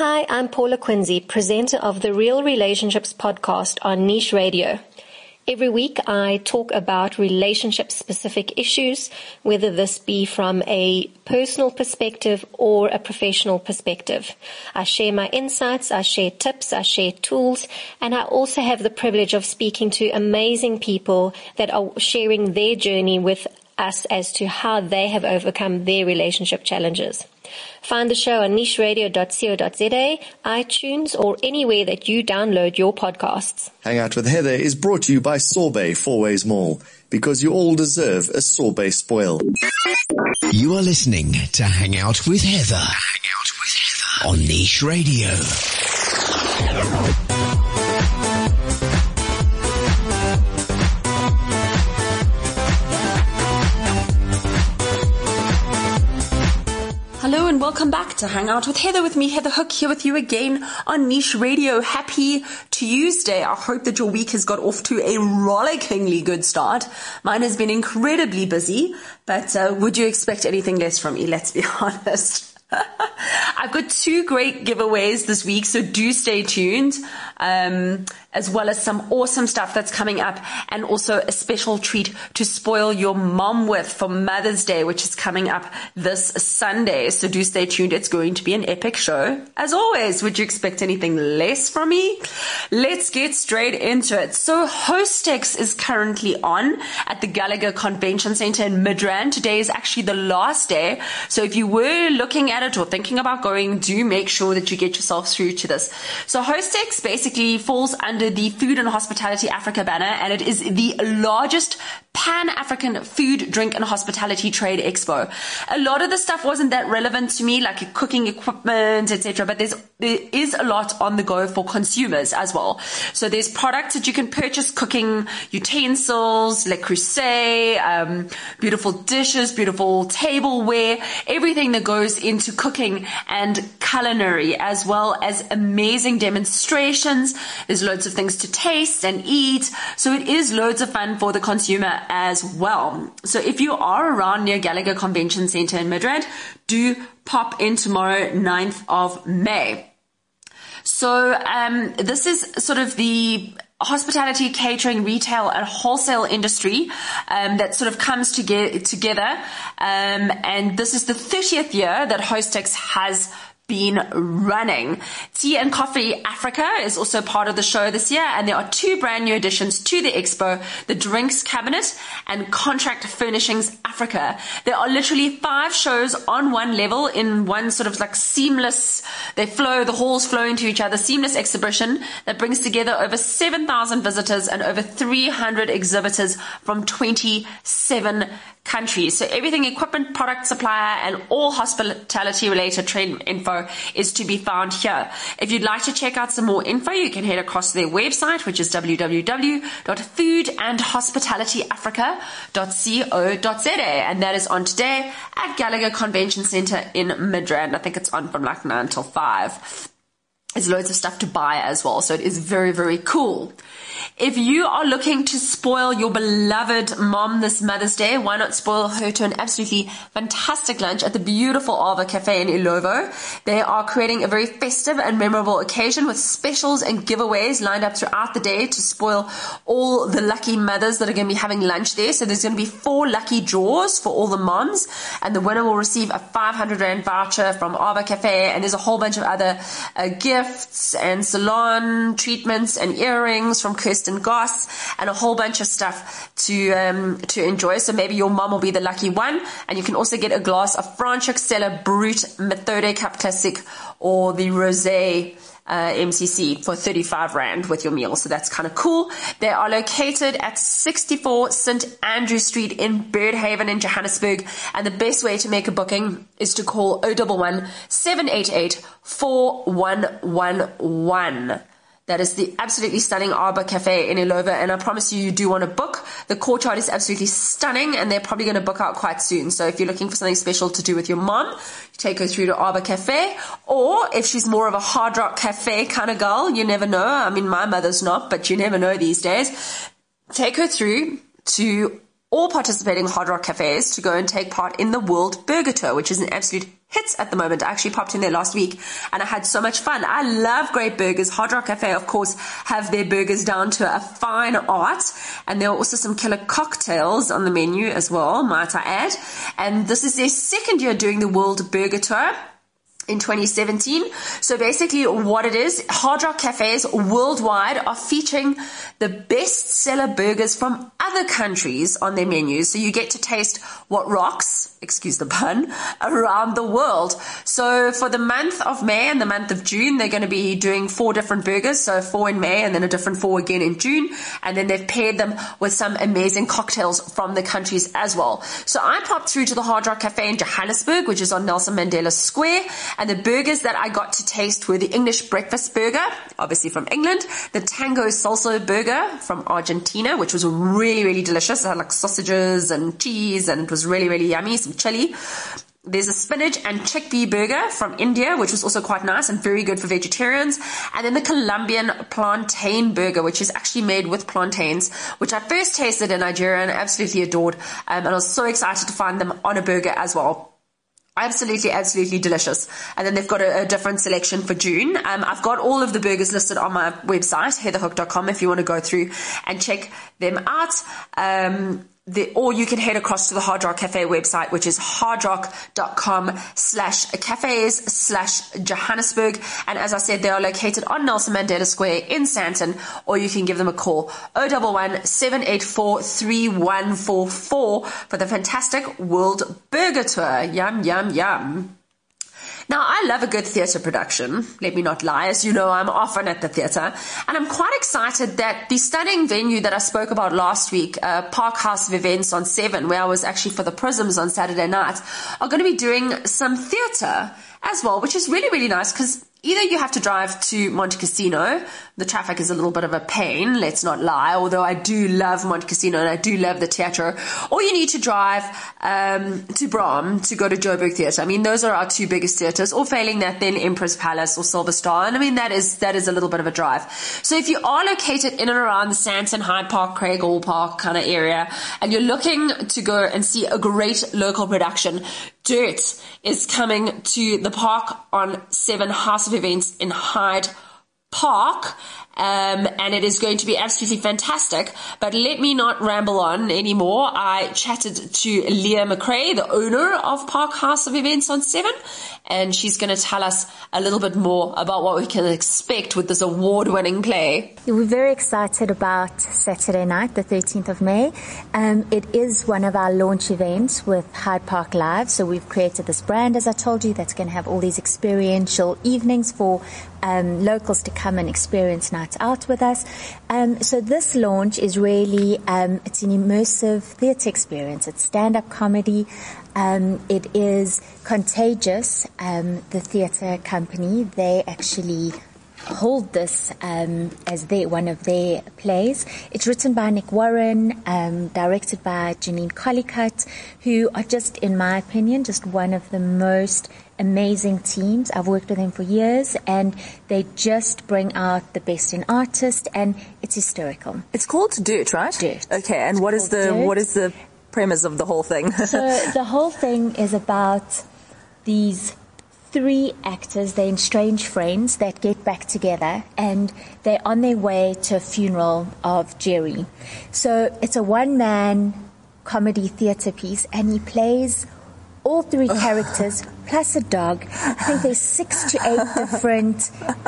Hi, I'm Paula Quincy, presenter of the Real Relationships podcast on Niche Radio. Every week I talk about relationship-specific issues, whether this be from a personal perspective or a professional perspective. I share my insights, I share tips, I share tools, and I also have the privilege of speaking to amazing people that are sharing their journey with us as to how they have overcome their relationship challenges. Find the show on nicheradio.co.za, iTunes, or anywhere that you download your podcasts. Hang Out with Heather is brought to you by Sorbet Fourways Mall, because you all deserve a sorbet spoil. You are listening to Hang Out with Heather. On Niche Radio. Hello and welcome back to Hang Out with Heather, with me, Heather Hook, here with you again on Niche Radio. Happy Tuesday. I hope that your week has got off to a rollickingly good start. Mine has been incredibly busy, but would you expect anything less from me? Let's be honest. I've got two great giveaways this week, so do stay tuned, as well as some awesome stuff that's coming up, and also a special treat to spoil your mom with for Mother's Day, which is coming up this Sunday. So do stay tuned. It's going to be an epic show. As always, would you expect anything less from me? Let's get straight into it. So Hostex is currently on at the Gallagher Convention Center in Midrand. Today is actually the last day. So if you were looking at it or thinking about going, do make sure that you get yourself through to this. So Hostex basically falls under the Food and Hospitality Africa banner, and it is the largest Pan-African food, drink, and hospitality trade expo. A lot of the stuff wasn't that relevant to me, like cooking equipment, etc., but there is a lot on the go for consumers as well. So there's products that you can purchase, cooking utensils, Le Creuset, beautiful dishes, beautiful tableware, everything that goes into cooking and culinary, as well as amazing demonstrations. There's loads of things to taste and eat. So it is loads of fun for the consumer as well. So if you are around near Gallagher Convention Center in Midrand, do pop in tomorrow, 9th of May. So this is sort of the hospitality, catering, retail, and wholesale industry that sort of comes together. And this is the 30th year that Hostex has been running. Tea and Coffee Africa is also part of the show this year, and there are two brand new additions to the expo, the Drinks Cabinet and Contract Furnishings Africa. There are literally 5 shows on one level in one sort of like seamless, the halls flow into each other, seamless exhibition that brings together over 7,000 visitors and over 300 exhibitors from 27 countries. So everything equipment, product supplier, and all hospitality related trade info is to be found here. If you'd like to check out some more info, you can head across to their website, which is www.foodandhospitalityafrica.co.za, and that is on today at Gallagher Convention Center in Midrand. I think it's on from like 9 till 5. There's loads of stuff to buy as well, so it is very, very cool. If you are looking to spoil your beloved mom this Mother's Day, why not spoil her to an absolutely fantastic lunch at the beautiful Arbor Cafe in Ilovo? They are creating a very festive and memorable occasion with specials and giveaways lined up throughout the day to spoil all the lucky mothers that are going to be having lunch there. So there's going to be 4 lucky draws for all the moms, and the winner will receive a 500 Rand voucher from Arbor Cafe, and there's a whole bunch of other gifts and salon treatments and earrings from Kirsten Goss, and a whole bunch of stuff to enjoy. So maybe your mom will be the lucky one, and you can also get a glass of Franschhoek Cellar Brut Methode Cup Classic or the Rosé MCC for 35 Rand with your meal. So that's kind of cool. They are located at 64 St. Andrew Street in Birdhaven in Johannesburg, and the best way to make a booking is to call 011 788 4111. That is the absolutely stunning Arbor Cafe in Ilovo, and I promise you do want to book. The courtyard is absolutely stunning, and they're probably going to book out quite soon. So if you're looking for something special to do with your mom, take her through to Arbor Cafe. Or if she's more of a Hard Rock Cafe kind of girl, you never know. I mean, my mother's not, but you never know these days. Take her through to all participating Hard Rock Cafes to go and take part in the World Burger Tour, which is an absolute hits at the moment. I actually popped in there last week and I had so much fun. I love great burgers. Hard Rock Cafe, of course, have their burgers down to a fine art. And there are also some killer cocktails on the menu as well, might I add. And this is their second year doing the World Burger Tour in 2017. So basically what it is, Hard Rock Cafes worldwide are featuring the bestseller burgers from other countries on their menus. So you get to taste what rocks, excuse the pun, around the world. So for the month of May and the month of June, they're going to be doing 4 different burgers. So 4 in May and then a different 4 again in June. And then they've paired them with some amazing cocktails from the countries as well. So I popped through to the Hard Rock Cafe in Johannesburg, which is on Nelson Mandela Square. And the burgers that I got to taste were the English breakfast burger, obviously from England, the Tango Salsa burger from Argentina, which was really, really delicious. It had like sausages and cheese and it was really, really yummy, some chili. There's a spinach and chickpea burger from India, which was also quite nice and very good for vegetarians. And then the Colombian plantain burger, which is actually made with plantains, which I first tasted in Nigeria and absolutely adored. And I was so excited to find them on a burger as well. Absolutely, absolutely delicious. And then they've got a different selection for June. I've got all of the burgers listed on my website, heatherhook.com, if you want to go through and check them out. Or you can head across to the Hard Rock Cafe website, which is hardrock.com/cafes/Johannesburg. And as I said, they are located on Nelson Mandela Square in Sandton, or you can give them a call 011-784-3144 for the fantastic World Burger Tour. Yum, yum, yum. Now, I love a good theatre production, let me not lie. As you know, I'm often at the theatre, and I'm quite excited that the stunning venue that I spoke about last week, Park House of Events on 7, where I was actually for the Prisms on Saturday night, are going to be doing some theatre as well, which is really, really nice because either you have to drive to Montecasino. The traffic is a little bit of a pain, let's not lie, although I do love Montecasino and I do love the theatre. Or you need to drive to Brom to go to Joburg Theatre. I mean, those are our 2 biggest theatres. Or failing that, then Empress Palace or Silver Star. And I mean, that is a little bit of a drive. So if you are located in and around the Sandton, Hyde Park, Craighall Park kind of area, and you're looking to go and see a great local production, Dirt is coming to the Park on 7 House of Events in Hyde Park, and it is going to be absolutely fantastic. But let me not ramble on anymore. I chatted to Leah McRae, the owner of Park House of Events on 7, and she's going to tell us a little bit more about what we can expect with this award-winning play. We're very excited about Saturday night, the 13th of May. It is one of our launch events with Hyde Park Live. So we've created this brand, as I told you, that's going to have all these experiential evenings for locals to come and experience nights out with us. So this launch is really, it's an immersive theatre experience. It's stand-up comedy. It is Contagious, the theatre company. They actually hold this as one of their plays. It's written by Nick Warren, directed by Janine Collicutt, who are just, in my opinion, just one of the most amazing teams. I've worked with them for years, and they just bring out the best in artists, and it's hysterical. It's called Dirt, right? Dirt. Okay, and what is the premise of the whole thing? So the whole thing is about these 3 actors, they're estranged friends that get back together, and they're on their way to a funeral of Jerry. So it's a one-man comedy theatre piece, and he plays all 3 characters plus a dog. I think there's 6 to 8 different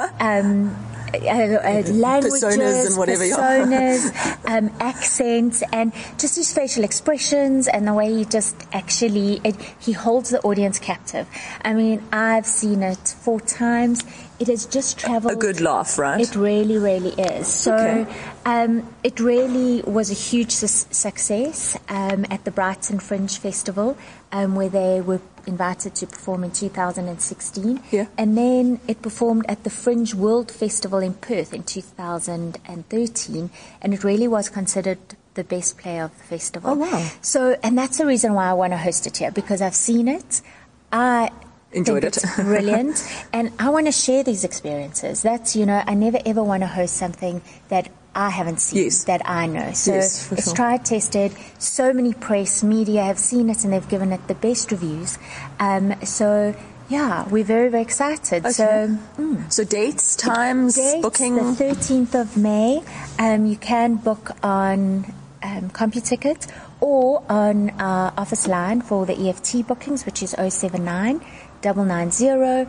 languages, personas and whatever, accents, and just his facial expressions and the way he just actually he holds the audience captive. I mean, I've seen it 4 times. It has just traveled. A good laugh, right? It really, really is. So okay. It really was a huge success at the Brighton Fringe Festival, where they were invited to perform in 2016. Yeah. And then it performed at the Fringe World Festival in Perth in 2013, and it really was considered the best play of the festival. Oh, wow. So, and that's the reason why I want to host it here, because I've seen it. I enjoyed it. It's brilliant. And I want to share these experiences. That's, I never ever want to host something that I haven't seen, yes. that I know. So yes, it's sure. tried, tested. So many press, media have seen it, and they've given it the best reviews. So Yeah, we're very, very excited. Okay. So dates, times, booking? The 13th of May. You can book on CompuTicket or on our office line for the EFT bookings, which is 079 990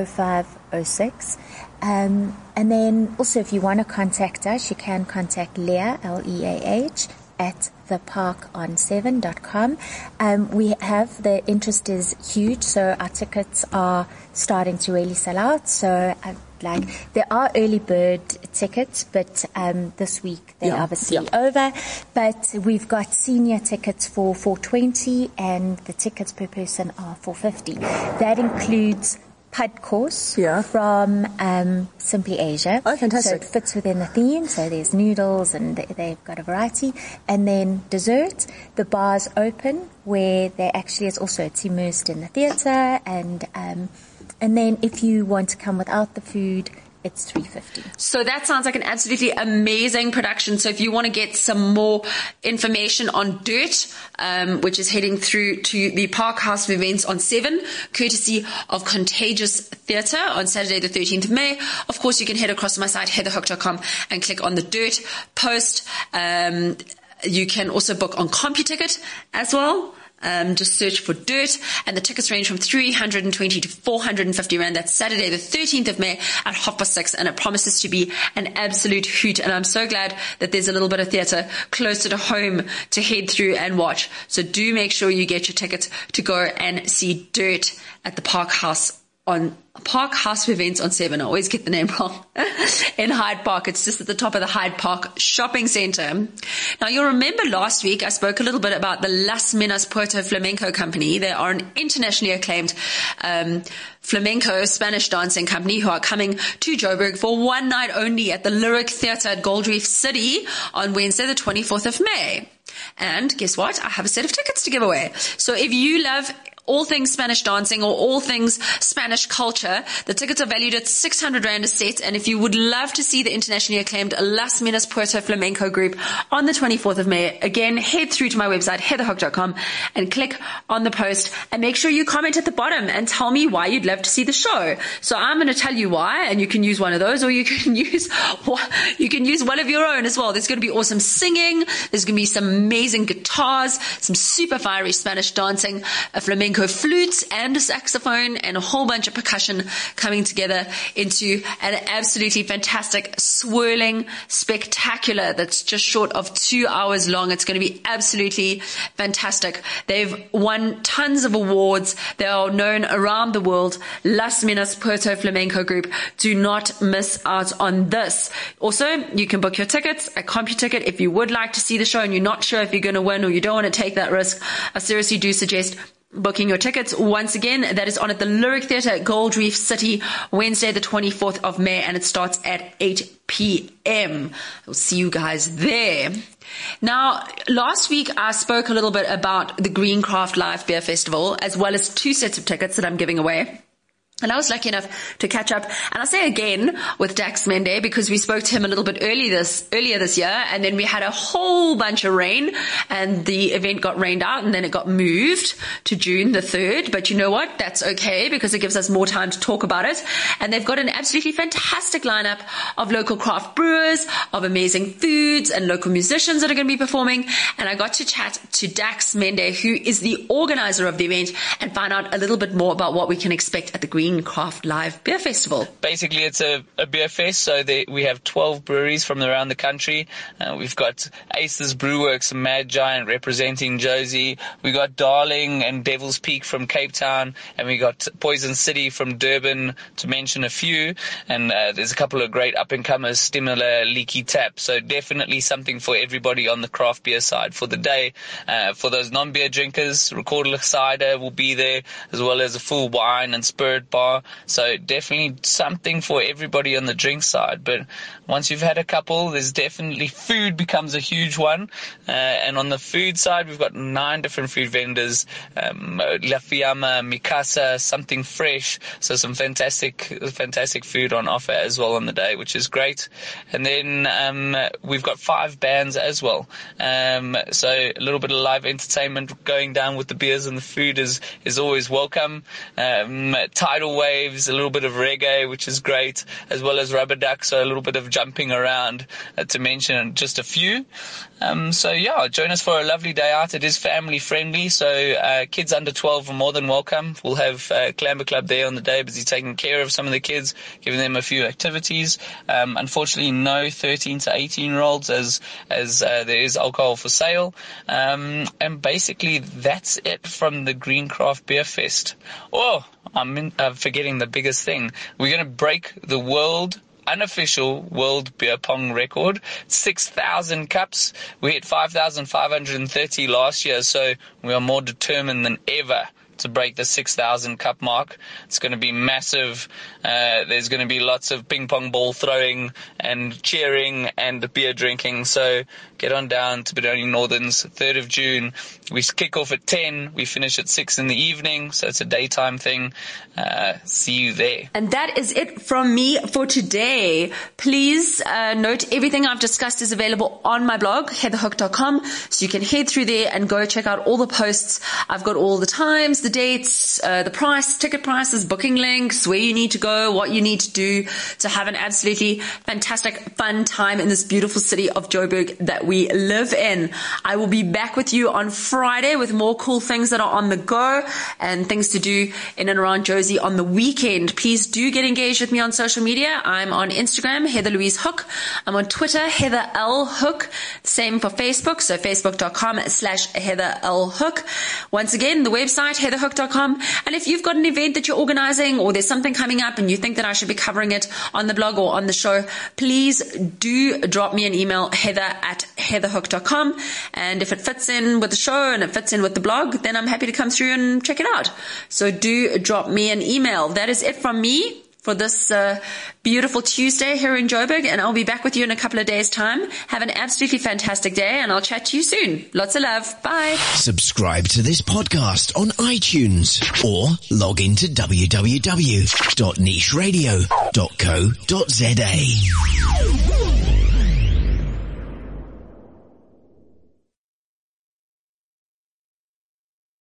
0506. And then also if you want to contact us, you can contact Leah, Leah, at theparkon7.com. We have, the interest is huge, so our tickets are starting to really sell out. So there are early bird tickets, but this week they're obviously over. But we've got senior tickets for $420, and the tickets per person are $450. That includes PUD course from Simply Asia. Oh, fantastic. So it fits within the theme. So there's noodles and they've got a variety. And then dessert, the bar's open where there actually is also, it's immersed in the theatre. And then if you want to come without the food, it's $350. So that sounds like an absolutely amazing production. So if you want to get some more information on Dirt, which is heading through to the Park House of Events on 7, courtesy of Contagious Theatre on Saturday the 13th of May, of course you can head across to my site heatherhook.com and click on the Dirt post. You can also book on CompuTicket as well. Just search for Dirt, and the tickets range from 320 to 450 Rand. That's Saturday the 13th of May at 6:30, and it promises to be an absolute hoot. And I'm so glad that there's a little bit of theatre closer to home to head through and watch. So do make sure you get your tickets to go and see Dirt at the Park House of Events on 7. I always get the name wrong. In Hyde Park. It's just at the top of the Hyde Park shopping center. Now you'll remember last week I spoke a little bit about the Las Minas Puerto Flamenco Company. They are an internationally acclaimed flamenco Spanish dancing company who are coming to Joburg for one night only at the Lyric Theatre at Gold Reef City on Wednesday the 24th of May. And guess what? I have a set of tickets to give away. So if you love all things Spanish dancing or all things Spanish culture, the tickets are valued at 600 Rand a set. And if you would love to see the internationally acclaimed Las Minas Puerto Flamenco group on the 24th of May, again, head through to my website, heatherhook.com, and click on the post, and make sure you comment at the bottom and tell me why you'd love to see the show. So I'm going to tell you why, and you can use one of those, or you can use one of your own as well. There's going to be awesome singing. There's going to be some amazing guitars, some super fiery Spanish dancing, a flamenco flutes and a saxophone, and a whole bunch of percussion coming together into an absolutely fantastic, swirling spectacular that's just short of 2 hours long. It's going to be absolutely fantastic. They've won tons of awards. They are known around the world. Las Minas Puerto Flamenco Group. Do not miss out on this. Also, you can book your tickets at CompuTicket if you would like to see the show and you're not sure if you're going to win or you don't want to take that risk. I seriously do suggest booking your tickets. Once again, that is on at the Lyric Theatre at Gold Reef City, Wednesday the 24th of May, and it starts at 8 p.m. I'll see you guys there. Now, last week I spoke a little bit about the Green Craft Live Beer Festival, as well as 2 sets of tickets that I'm giving away. And I was lucky enough to catch up, and I'll say again, with Dax Mende, because we spoke to him a little bit earlier this year, and then we had a whole bunch of rain, and the event got rained out, and then it got moved to June the 3rd. But you know what? That's okay, because it gives us more time to talk about it. And they've got an absolutely fantastic lineup of local craft brewers, of amazing foods, and local musicians that are going to be performing. And I got to chat to Dax Mende, who is the organizer of the event, and find out a little bit more about what we can expect at the Green Craft Live Beer Festival. Basically, it's a beer fest, so we have 12 breweries from around the country. We've got Aces Brewworks and Mad Giant representing Josie. We got Darling and Devil's Peak from Cape Town, and we got Poison City from Durban, to mention a few. And there's a couple of great up-and-comers, Stimula, Leaky Tap. So definitely something for everybody on the craft beer side for the day. For those non-beer drinkers, Recordless Cider will be there, as well as a full wine and spirit bar bar. So definitely something for everybody on the drink side. But once you've had a couple, there's definitely food becomes a huge one. And on the food side, we've got 9 different food vendors, La Fiamma, Mikasa, Something Fresh. So some fantastic food on offer as well on the day, which is great. And then we've got 5 bands as well. So a little bit of live entertainment going down with the beers and the food is always welcome. Tidal waves, a little bit of reggae, which is great, as well as rubber duck, so a little bit of jumping around, to mention just a few. So yeah, join us for a lovely day out. It is family friendly, so kids under 12 are more than welcome. We'll have Clamber Club there on the day, busy taking care of some of the kids, giving them a few activities. Unfortunately, no 13 to 18-year-olds as there is alcohol for sale. And basically, that's it from the Green Craft Beer Fest. Oh, I'm forgetting the biggest thing. We're going to break the unofficial world beer pong record, 6,000 cups. We hit 5,530 last year, so we are more determined than ever to break the 6,000 cup mark. It's going to be massive. There's going to be lots of ping pong ball throwing and cheering and beer drinking. So get on down to Benoni Northern's 3rd of June. We kick off at 10. We finish at 6 in the evening. So it's a daytime thing. See you there. And that is it from me for today. Please note everything I've discussed is available on my blog, heatherhook.com. So you can head through there and go check out all the posts. I've got all the times, the dates, the price, ticket prices, booking links, where you need to go, what you need to do to have an absolutely fantastic, fun time in this beautiful city of Joburg that we live in. I will be back with you on Friday with more cool things that are on the go and things to do in and around Josie on the weekend. Please do get engaged with me on social media. I'm on Instagram, Heather Louise Hook. I'm on Twitter, Heather L. Hook. Same for Facebook, so facebook.com/Heather L. Hook. Once again, the website, heatherhook.com. And if you've got an event that you're organizing or there's something coming up and you think that I should be covering it on the blog or on the show, please do drop me an email, heather@heatherhook.com. And if it fits in with the show and it fits in with the blog, then I'm happy to come through and check it out. So do drop me an email. That is it from me for this beautiful Tuesday here in Joburg, and I'll be back with you in a couple of days' time. Have an absolutely fantastic day, and I'll chat to you soon. Lots of love. Bye. Subscribe to this podcast on iTunes or log into www.nicheradio.co.za.